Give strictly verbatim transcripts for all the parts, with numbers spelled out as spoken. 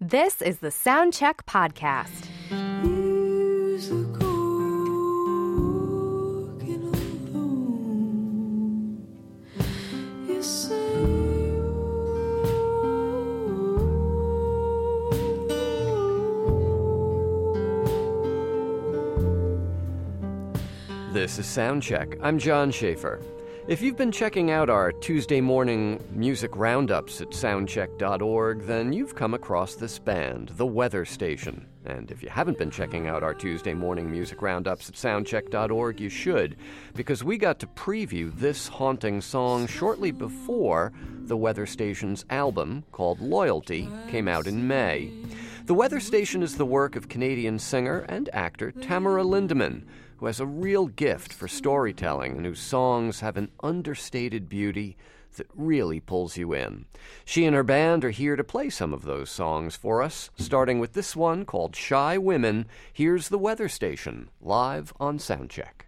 This is the Soundcheck Podcast. This is Soundcheck. I'm John Schaefer. If you've been checking out our Tuesday morning music roundups at soundcheck dot org, then you've come across this band, The Weather Station. And if you haven't been checking out our Tuesday morning music roundups at soundcheck dot org, you should, because we got to preview this haunting song shortly before The Weather Station's album, called Loyalty, came out in May. The Weather Station is the work of Canadian singer and actor Tamara Lindemann, who has a real gift for storytelling and whose songs have an understated beauty that really pulls you in. She and her band are here to play some of those songs for us, starting with this one called Shy Women. Here's The Weather Station, live on Soundcheck.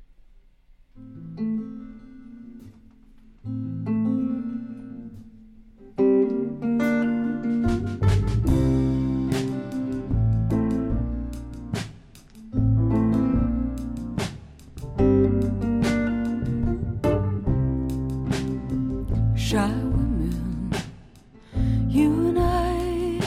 Shy women, you and I,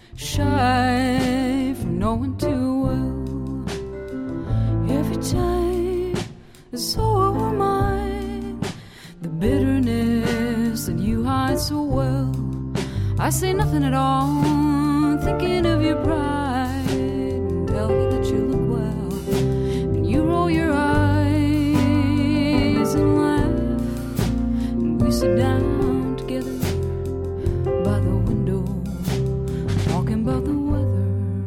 shy from knowing too well. Every time it's over mine, the bitterness that you hide so well. I say nothing at all, thinking of your pride, and tell you that you look well. And you roll your eyes and laugh, and we sit down together by the window, talking about the weather.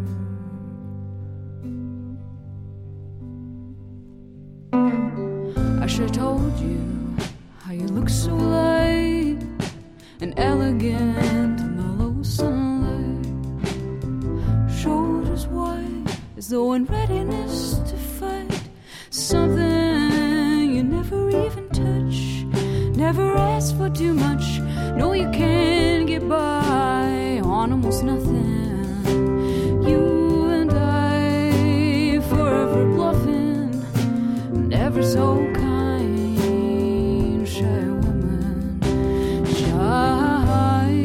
I should have told you how you look so light and elegant in the low sunlight, shoulders wide as though in readiness to fight something you never even touch. Never ask for too much. No, you can't get by on almost nothing. You and I forever bluffing, never so kind. Shy woman, shy.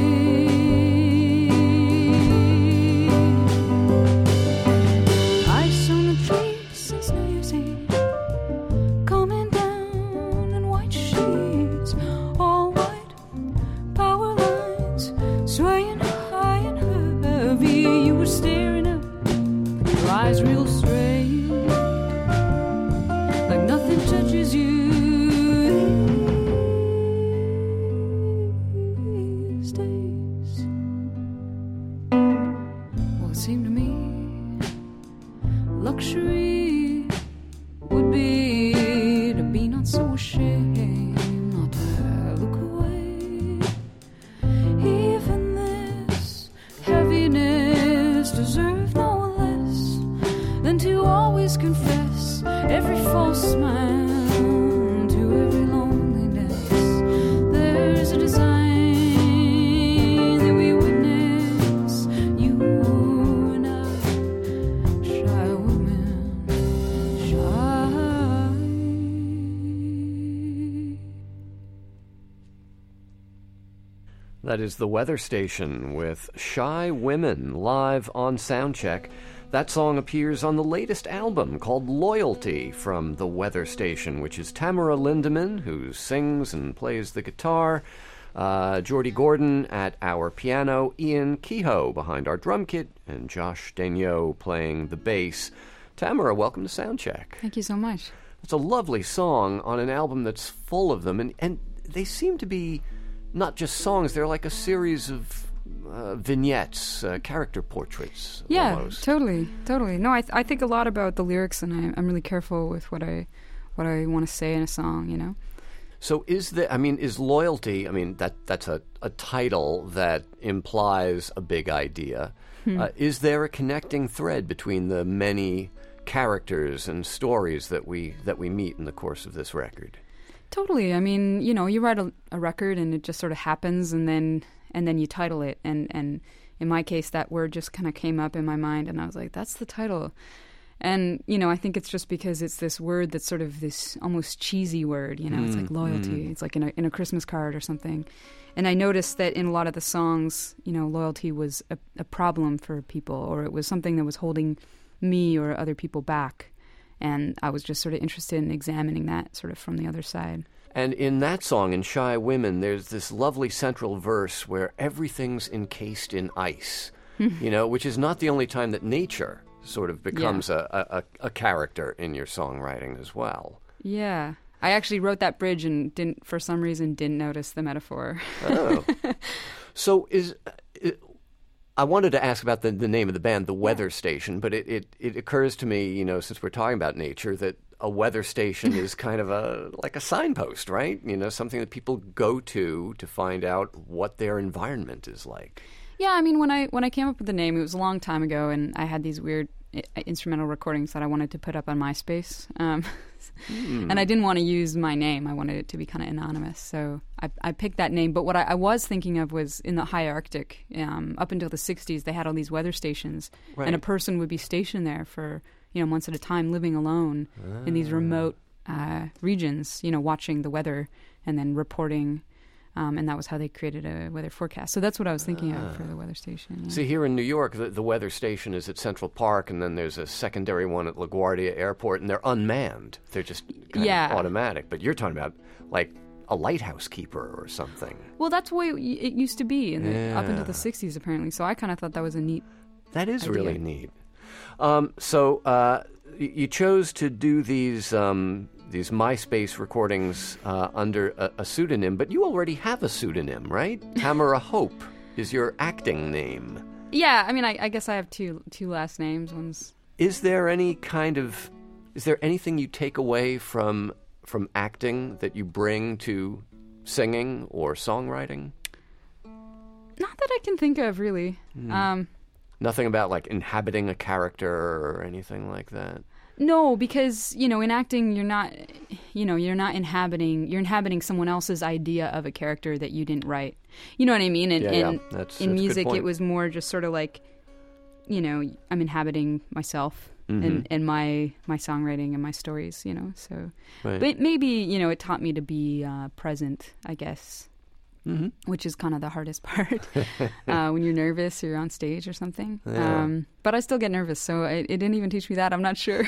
Ice on the trees since New Year's Eve, coming down in white sheets, all white power lines swaying high and heavy. You were staring up, your eyes real straight, like nothing touches you these days. Well, it seemed to me luxury would be to be not so ashamed, not to look away. Even this heaviness deserves no less than to always confess every false smile to every loneliness. There's a design that we witness, you and I, shy women, shy. That is The Weather Station with Shy Women, live on Soundcheck. That song appears on the latest album called Loyalty from The Weather Station, which is Tamara Lindemann, who sings and plays the guitar, uh, Jordy Gordon at our piano, Ian Kehoe behind our drum kit, and Josh Daigneault playing the bass. Tamara, welcome to Soundcheck. Thank you so much. It's a lovely song on an album that's full of them, and, and they seem to be not just songs, they're like a series of uh, vignettes, uh, character portraits. Yeah, almost. totally, totally. No, I th- I think a lot about the lyrics, and I, I'm really careful with what I what I want to say in a song. You know. So is the I mean, is Loyalty? I mean, that that's a, a title that implies a big idea. Hmm. Uh, is there a connecting thread between the many characters and stories that we that we meet in the course of this record? Totally. I mean, you know, you write a, a record and it just sort of happens, and then and then you title it, and and in my case, that word just kind of came up in my mind, and I was like, that's the title. And, you know, I think it's just because it's this word that's sort of this almost cheesy word, you know, mm, it's like loyalty. Mm. It's like in a, in a Christmas card or something. And I noticed that in a lot of the songs, you know, loyalty was a, a problem for people, or it was something that was holding me or other people back. And I was just sort of interested in examining that sort of from the other side. And in that song, in Shy Women, there's this lovely central verse where everything's encased in ice, you know, which is not the only time that nature sort of becomes yeah. a, a, a character in your songwriting as well. Yeah. I actually wrote that bridge and didn't, for some reason, didn't notice the metaphor. Oh. So is... It, I wanted to ask about the, the name of the band, The Weather Station, but it, it, it occurs to me, you know, since we're talking about nature, that a weather station is kind of a like a signpost, right? You know, something that people go to to find out what their environment is like. Yeah, I mean, when I when I came up with the name, it was a long time ago, and I had these weird I- instrumental recordings that I wanted to put up on MySpace. Um, mm. And I didn't want to use my name. I wanted it to be kind of anonymous. So I, I picked that name. But what I, I was thinking of was in the high Arctic, um, up until the sixties, they had all these weather stations. Right. And a person would be stationed there for, you know, months at a time, living alone ah. in these remote uh, regions, you know, watching the weather and then reporting. Um, and that was how they created a weather forecast. So that's what I was thinking ah. of for the weather station. Yeah. See, here in New York, the, the weather station is at Central Park, and then there's a secondary one at LaGuardia Airport, and they're unmanned. They're just kind yeah. of automatic. But you're talking about, like, a lighthouse keeper or something. Well, that's the way it used to be in the, yeah. up until the sixties, apparently. So I kind of thought that was a neat That is idea. really neat. Um, so uh, you chose to do these... Um, these MySpace recordings uh, under a, a pseudonym, but you already have a pseudonym, right? Tamara Hope is your acting name. Yeah, I mean, I, I guess I have two two last names. One's... Is there any kind of, is there anything you take away from from acting that you bring to singing or songwriting? Not that I can think of, really. Mm. Um, Nothing about, like, inhabiting a character or anything like that? No, because, you know, in acting, you're not, you know, you're not inhabiting, you're inhabiting someone else's idea of a character that you didn't write. You know what I mean? And, yeah, and yeah. That's, in that's music, it was more just sort of like, you know, I'm inhabiting myself mm-hmm. and, and my, my songwriting and my stories, you know, so. Right. But maybe, you know, it taught me to be uh, present, I guess. Mm-hmm. Which is kind of the hardest part uh, when you're nervous or you're on stage or something. Yeah. Um, but I still get nervous, so it, it didn't even teach me that. I'm not sure.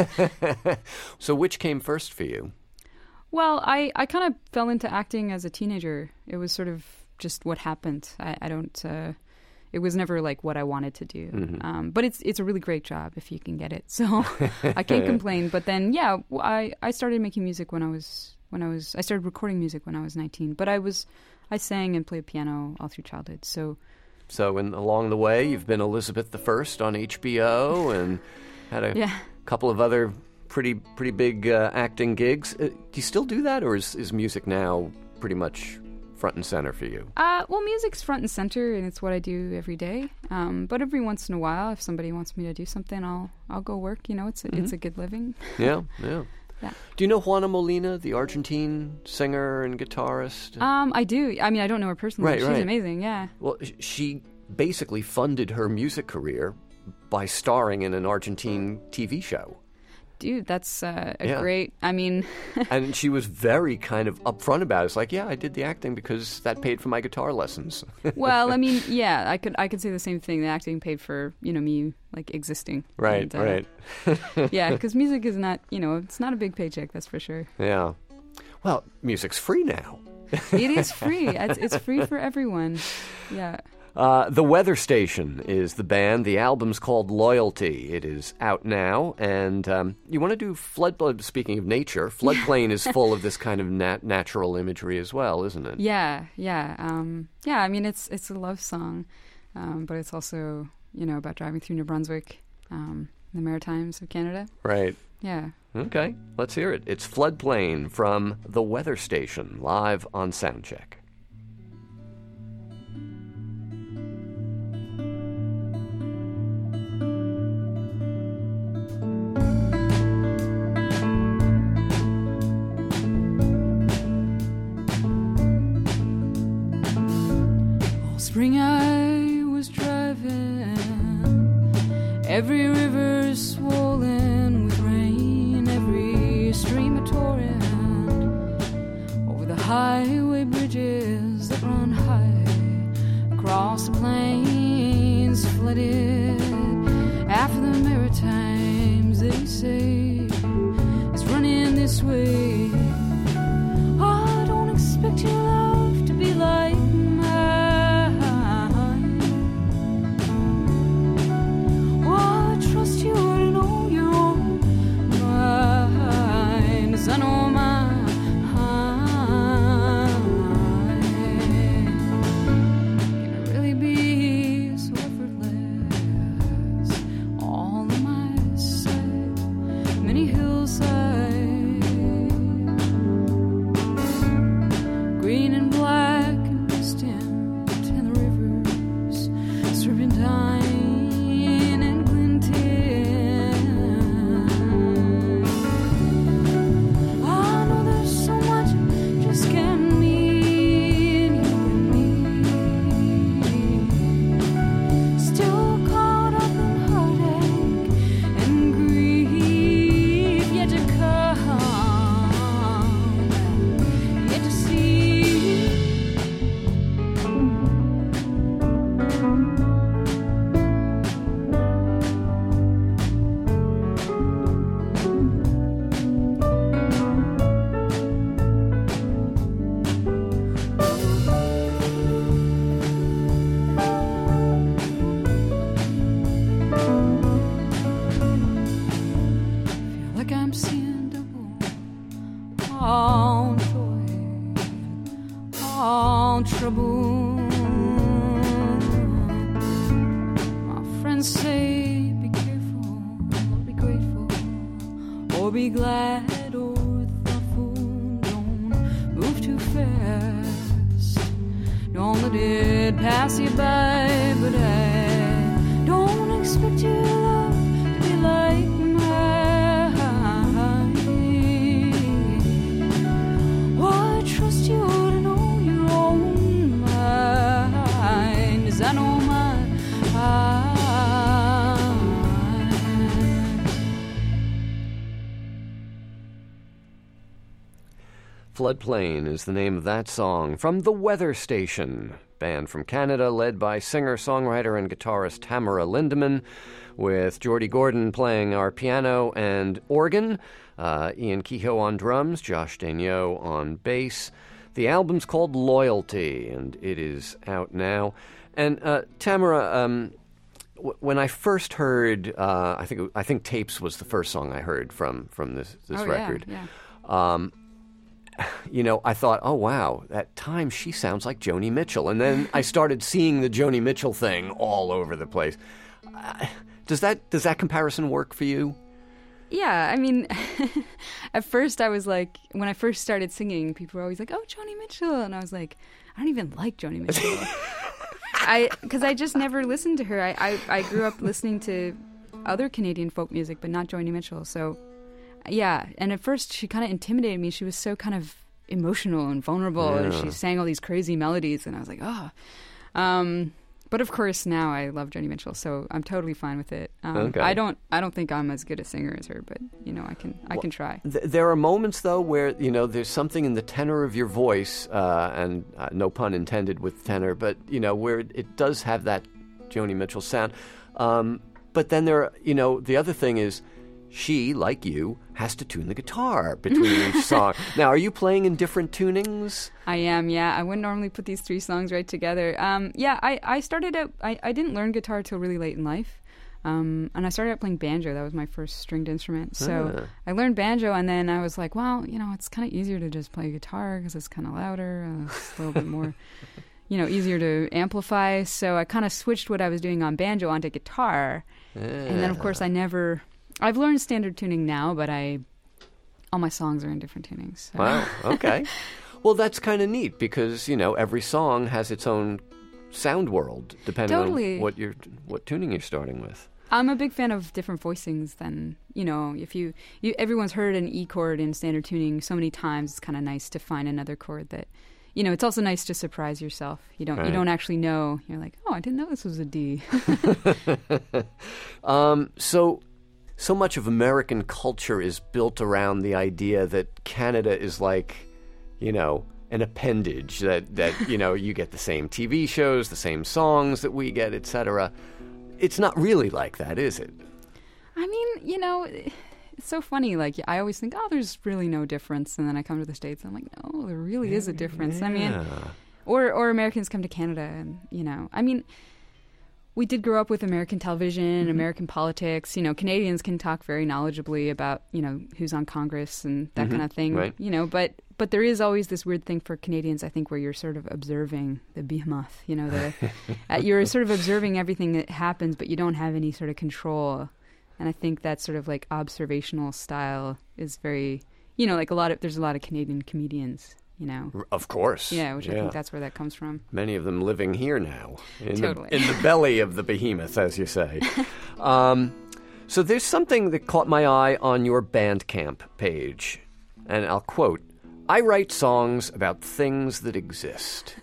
So which came first for you? Well, I, I kind of fell into acting as a teenager. It was sort of just what happened. I, I don't... Uh, it was never like what I wanted to do. Mm-hmm. Um, but it's it's a really great job if you can get it. So I can't complain. But then, yeah, I, I started making music when I was... when I was I started recording music when I was nineteen. But I was... I sang and played piano all through childhood, so... So in, along the way, you've been Elizabeth the First on H B O and had a yeah. couple of other pretty pretty big uh, acting gigs. Uh, do you still do that, or is, is music now pretty much front and center for you? Uh, well, music's front and center, and it's what I do every day. Um, but every once in a while, if somebody wants me to do something, I'll I'll go work. You know, it's a, mm-hmm. it's a good living. Yeah, yeah. Yeah. Do you know Juana Molina, the Argentine singer and guitarist? Um, I do. I mean, I don't know her personally. Right, She's right. amazing, yeah. Well, she basically funded her music career by starring in an Argentine T V show. Dude, that's uh, a yeah. great, I mean... And she was very kind of upfront about it. It's like, yeah, I did the acting because that paid for my guitar lessons. Well, I mean, yeah, I could I could say the same thing. The acting paid for, you know, me, like, existing. Right, and, uh, right. Yeah, because music is not, you know, it's not a big paycheck, that's for sure. Yeah. Well, music's free now. It is free. It's, it's free for everyone. Yeah. Uh, The Weather Station is the band. The album's called Loyalty. It is out now. And um, you want to do Floodplain, speaking of nature, Floodplain is full of this kind of nat- natural imagery as well, isn't it? Yeah, yeah. Um, yeah, I mean, it's it's a love song, um, but it's also, you know, about driving through New Brunswick, um, the Maritimes of Canada. Right. Yeah. Okay, let's hear it. It's Floodplain from The Weather Station, live on Soundcheck. Spring I was driving Every river swollen with rain, every stream a torrent, over the highway bridges that run high, across the plains flooded. After the Maritimes, they say, it's running this way. I don't expect your love to be like mine. Oh, I trust you to know your own mind, as I know mine. Can it really be so effortless? All on my side, many hillsides, green and black and distant, and the rivers serpentine and glinting. I know there's so much just can't mean you and me, still caught up in heartache and grief, yet to come, yet to see. Feel like I'm seeing double, all joy, all trouble. My friends say, be careful, or be grateful, or be glad, or thoughtful. Don't move too fast, don't let it pass you by. But I don't expect your love to be like mine. Oh, I trust you to know your own mind, as I know mine. Floodplain is the name of that song from The Weather Station, band from Canada led by singer, songwriter, and guitarist Tamara Lindemann, with Geordie Gordon playing our piano and organ, uh, Ian Kehoe on drums, Josh Daigneault on bass. The album's called Loyalty, and it is out now. And uh, Tamara, um, w- when I first heard, uh, I think it- I think Tapes was the first song I heard from from this this Oh, record. yeah, Um, you know, I thought, oh, wow, at times she sounds like Joni Mitchell. And then I started seeing the Joni Mitchell thing all over the place. Uh, does that does that comparison work for you? Yeah, I mean, at first I was like, when I first started singing, people were always like, oh, Joni Mitchell. And I was like, I don't even like Joni Mitchell. I Because I just never listened to her. I, I, I grew up listening to other Canadian folk music, but not Joni Mitchell. So, yeah. And at first she kind of intimidated me. She was so kind of emotional and vulnerable, and Yeah. she sang all these crazy melodies. And I was like, oh. Um, but of course now I love Joni Mitchell, so I'm totally fine with it. Um, Okay. I don't I don't think I'm as good a singer as her, but you know I can I can try. Th- there are moments, though, where, you know, there's something in the tenor of your voice, uh, and uh, no pun intended with tenor, but, you know, where it, it does have that Joni Mitchell sound. Um, but then there, are, you know, the other thing is she, like you, has to tune the guitar between each song. Now, are you playing in different tunings? I am, yeah. I wouldn't normally put these three songs right together. Um, yeah, I, I started out, I, I didn't learn guitar till really late in life. Um, and I started out playing banjo. That was my first stringed instrument. So Ah. I learned banjo, and then I was like, well, you know, it's kind of easier to just play guitar because it's kind of louder. Uh, it's a little bit more, you know, easier to amplify. So I kind of switched what I was doing on banjo onto guitar. And then, of course, I never... I've learned standard tuning now, but I... all my songs are in different tunings. So. Wow, okay. Well, that's kind of neat because, you know, every song has its own sound world depending Totally. on what you're, what tuning you're starting with. I'm a big fan of different voicings than, you know, if you, you everyone's heard an E chord in standard tuning so many times, it's kind of nice to find another chord that, you know, it's also nice to surprise yourself. You don't Right. you don't actually know. You're like, oh, I didn't know this was a D. um, so, so much of American culture is built around the idea that Canada is like, you know, an appendage, that, that you know, you get the same T V shows, the same songs that we get, et cetera. It's not really like that, is it? I mean, you know, it's so funny. Like, I always think, oh, there's really no difference. And then I come to the States and I'm like, no, there really is a difference. Yeah. I mean, or, or Americans come to Canada and, you know, I mean, we did grow up with American television, Mm-hmm. American politics. You know, Canadians can talk very knowledgeably about, you know, who's on Congress and that Mhm. kind of thing. Right. You know, but but there is always this weird thing for Canadians, I think, where you're sort of observing the behemoth. You know, the uh, you're sort of observing everything that happens, but you don't have any sort of control. And I think that sort of like observational style is very, you know, like a lot of there's a lot of Canadian comedians. You know, Of course. yeah, which I think that's where that comes from. Many of them living here now, in, Totally. the, in the belly of the behemoth, as you say. um, so there's something that caught my eye on your Bandcamp page, and I'll quote, "I write songs about things that exist."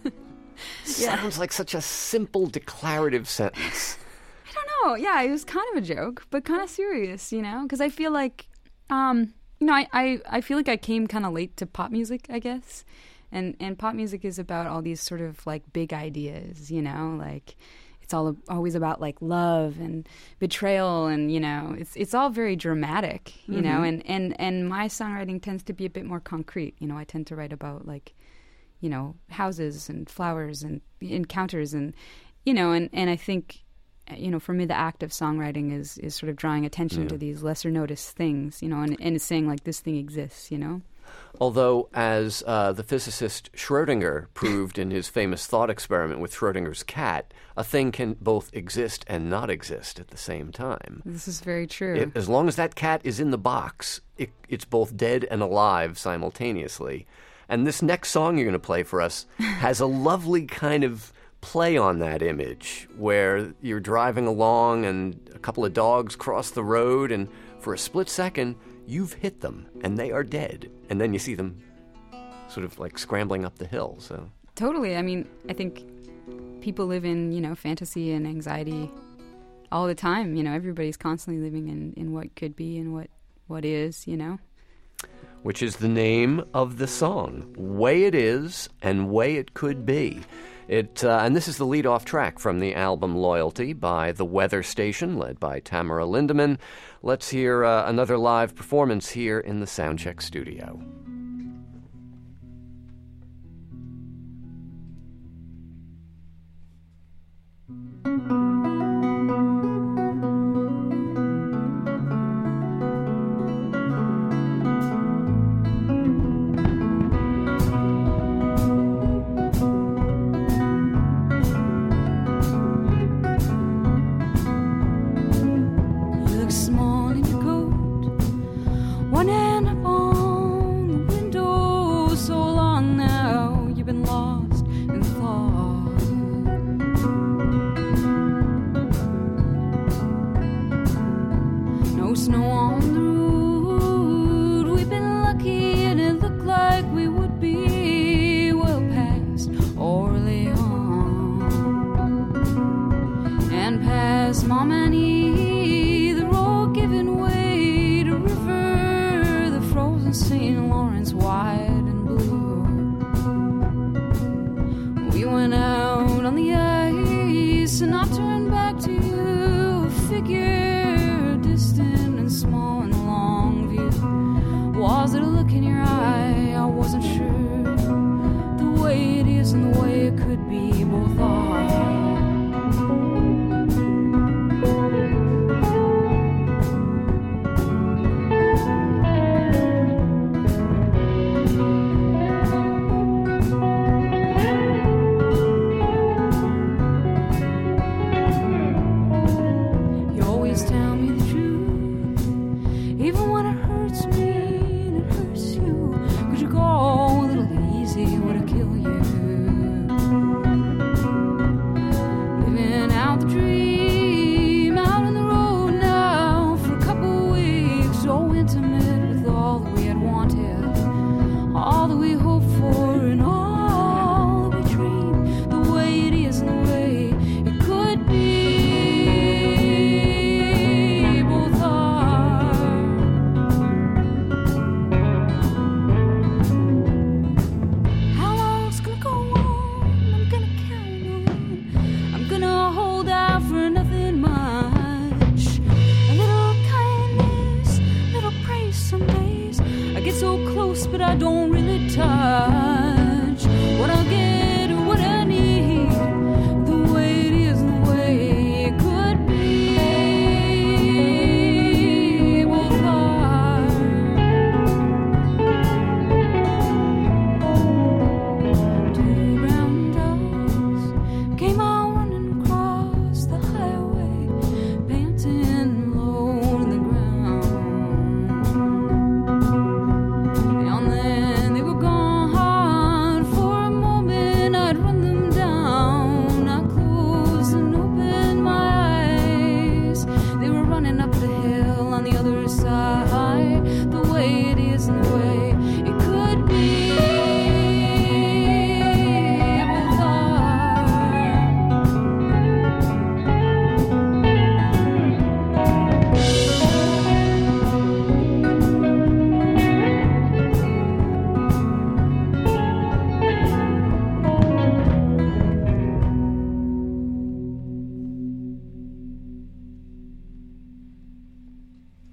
Sounds like such a simple declarative sentence. I don't know. Yeah, it was kind of a joke, but kind of serious, you know? Because I feel like, um, you know, I, I, I feel like I came kind of late to pop music, I guess. And and pop music is about all these sort of like big ideas, you know? Like it's all always about like love and betrayal and, you know, it's it's all very dramatic, you Mm-hmm. know? And, and, and my songwriting tends to be a bit more concrete. You know, I tend to write about like, you know, houses and flowers and encounters and, you know, and, and I think, you know, for me, the act of songwriting is, is sort of drawing attention Yeah. to these lesser noticed things, you know, and, and it's saying like this thing exists, you know? Although, as uh, the physicist Schrödinger proved in his famous thought experiment with Schrödinger's cat, a thing can both exist and not exist at the same time. This is very true. It, as long as that cat is in the box, it, it's both dead and alive simultaneously. And this next song you're going to play for us has a lovely kind of play on that image, where you're driving along and a couple of dogs cross the road, and for a split second, you've hit them, and they are dead. And then you see them sort of like scrambling up the hill. So Totally. I mean, I think people live in, you know, fantasy and anxiety all the time. You know, everybody's constantly living in, in what could be and what, what is, you know? which is the name of the song, Way It Is and Way It Could Be. It uh, and this is the lead-off track from the album Loyalty by The Weather Station, led by Tamara Lindemann. Let's hear uh, another live performance here in the Soundcheck studio.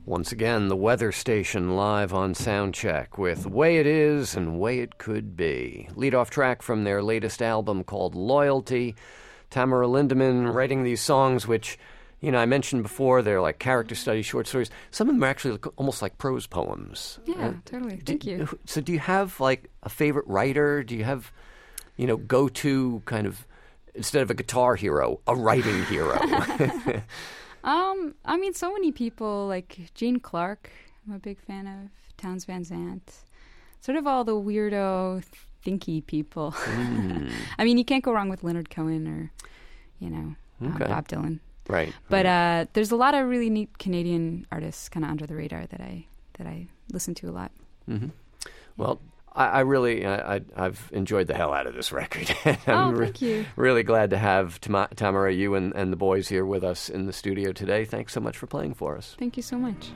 Once again, the weather station live on Soundcheck with Way It Is and Way It Could Be. Lead-off track from their latest album called Loyalty. Tamara Lindemann writing these songs which, you know, I mentioned before, they're like character studies, short stories. Some of them are actually like, almost like prose poems. Yeah, uh, totally. do, Thank you. So do you have like a favorite writer? Do you have, you know, go-to kind of, instead of a guitar hero, a writing hero? Um, I mean, so many people, like Gene Clark, I'm a big fan of, Townes Van Zandt, sort of all the weirdo, thinky people. Mm. I mean, you can't go wrong with Leonard Cohen or, you know, okay. um, Bob Dylan. Right. But right. Uh, there's a lot of really neat Canadian artists kind of under the radar that I that I listen to a lot. Mm-hmm. Well, I, I really, I, I, I've enjoyed the hell out of this record. I'm oh, re- thank you. Really glad to have Tam- Tamara, you and, and the boys here with us in the studio today. Thanks so much for playing for us. Thank you so much.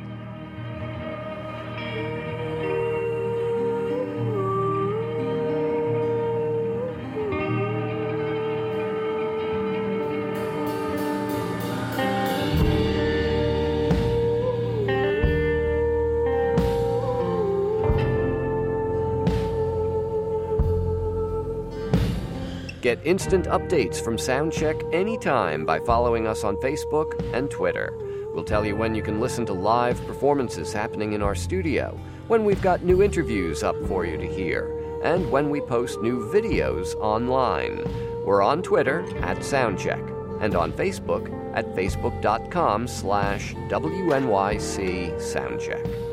Get instant updates from Soundcheck anytime by following us on Facebook and Twitter. We'll tell you when you can listen to live performances happening in our studio, when we've got new interviews up for you to hear, and when we post new videos online. We're on Twitter at Soundcheck and on Facebook at facebook.com slash WNYC Soundcheck.